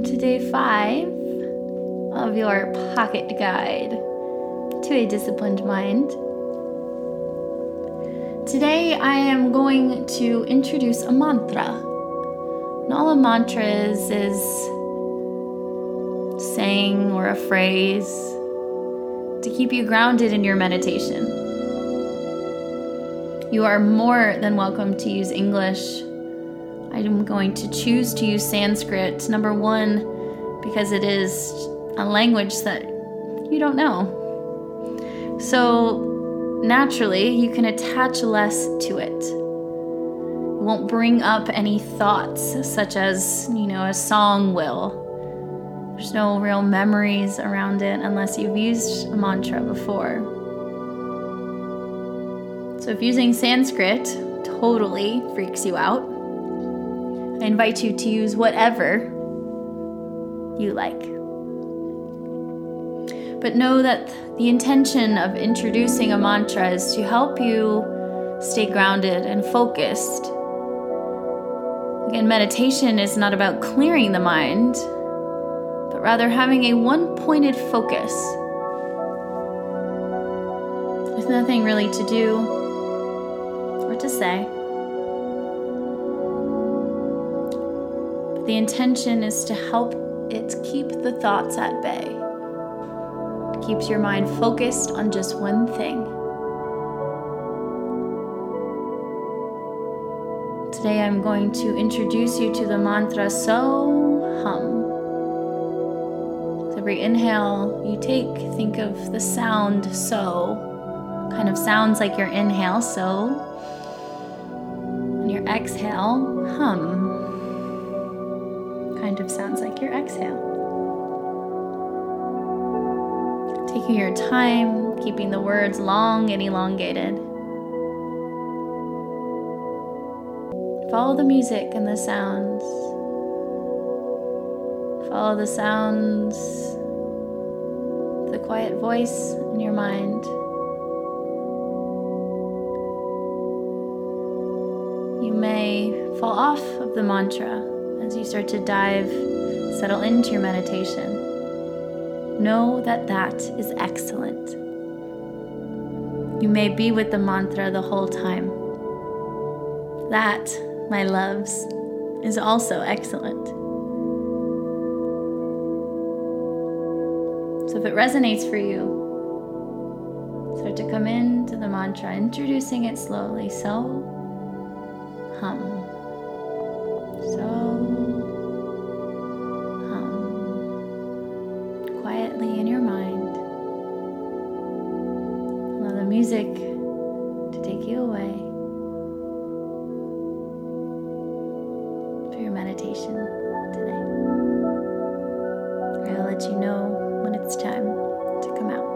welcome to day 5 of your pocket guide to a disciplined mind. Today I am going to introduce a mantra. And all a mantra is saying or a phrase to keep you grounded in your meditation. You are more than welcome to use English. I'm going to choose to use Sanskrit, number 1, because it is a language that you don't know. So naturally, you can attach less to it. It won't bring up any thoughts such as, a song will. There's no real memories around it unless you've used a mantra before. So if using Sanskrit totally freaks you out, I invite you to use whatever you like. But know that the intention of introducing a mantra is to help you stay grounded and focused. Again, meditation is not about clearing the mind, but rather having a one-pointed focus with nothing really to do or to say. The intention is to help it keep the thoughts at bay. It keeps your mind focused on just one thing. Today I'm going to introduce you to the mantra So Hum. With every inhale you think of the sound So. Kind of sounds like your inhale, so. And your exhale, hum. Kind of sounds like your exhale. Taking your time, keeping the words long and elongated. Follow the music and the sounds. Follow the sounds, the quiet voice in your mind. You may fall off of the mantra as you start to settle into your meditation. Know that is excellent. You may be with the mantra the whole time. That, my loves, is also excellent. So if it resonates for you, start to come into the mantra, introducing it slowly. So, hum. So, quietly in your mind. Allow the music to take you away for your meditation today. I'll let you know when it's time to come out.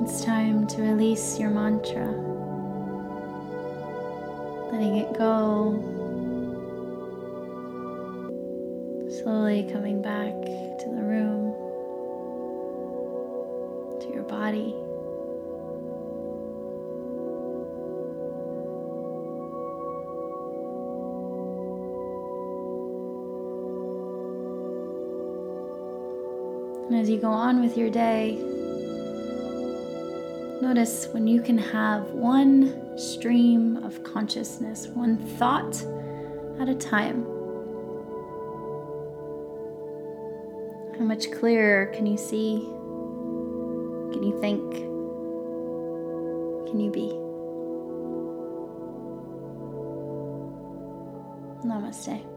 It's time to release your mantra, letting it go, slowly coming back to the room, to your body. And as you go on with your day, notice when you can have one stream of consciousness, one thought at a time. How much clearer can you see? Can you think? Can you be? Namaste.